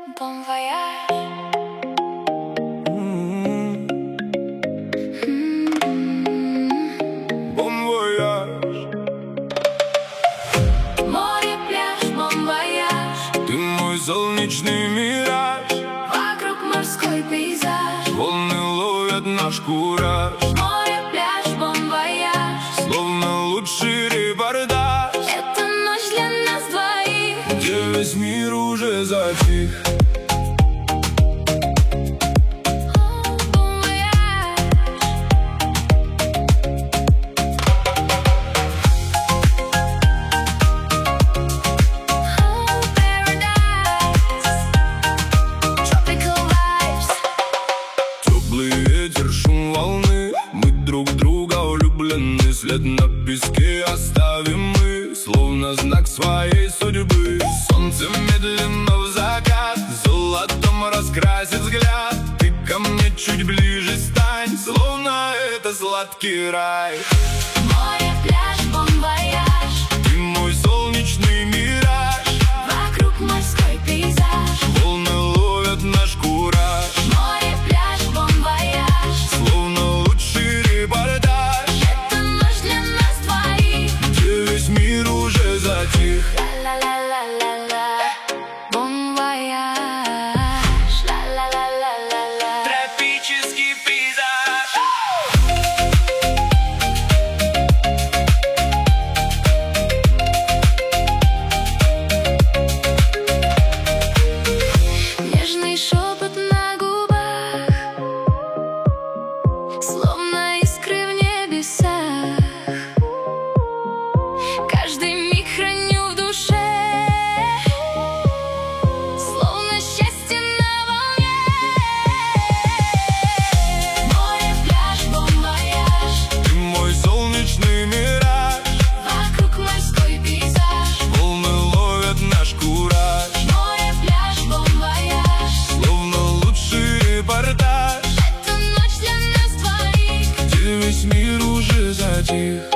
Bon voyage. Bon voyage. Море, пляж, bon voyage. Ты мой солнечный мираж. Вокруг морской пейзаж. Волны ловят наш кураж. Море, пляж, bon voyage. Словно лучший репортаж. Это ночь для нас двоих, где весь мир уже затих. Bon voyage. Paradise. Tropical vibes. Теплый ветер, шум волны. Мы друг друга влюблены. След на песке оставим мы, словно знак своей судьбы. Солнце медленно в закат золотом раскрасит взгляд. Ты ко мне чуть ближе стань, словно это сладкий рай. Море, пляж, bon voyage. Ты мой солнечный мираж. Вокруг морской пейзаж. Волны ловят наш кураж. Море, пляж, bon voyage. Словно лучший репортаж. Это ночь для нас двоих, где весь мир уже затих. ла-ла-ла-ла-ла-ла. Bon voyage. Ла-ла-ла-ла-ла-ла. Тропический пейзаж. Нежный шепот на губах, словно искры в небесах. Каждый миг храню в душе, словно счастье на волне. Море, пляж, bon voyage. Ты мой солнечный мираж. Вокруг морской пейзаж. Волны ловят наш кураж. Море, пляж, bon voyage. Словно лучший репортаж. Это ночь для нас двоих, где весь мир уже затих.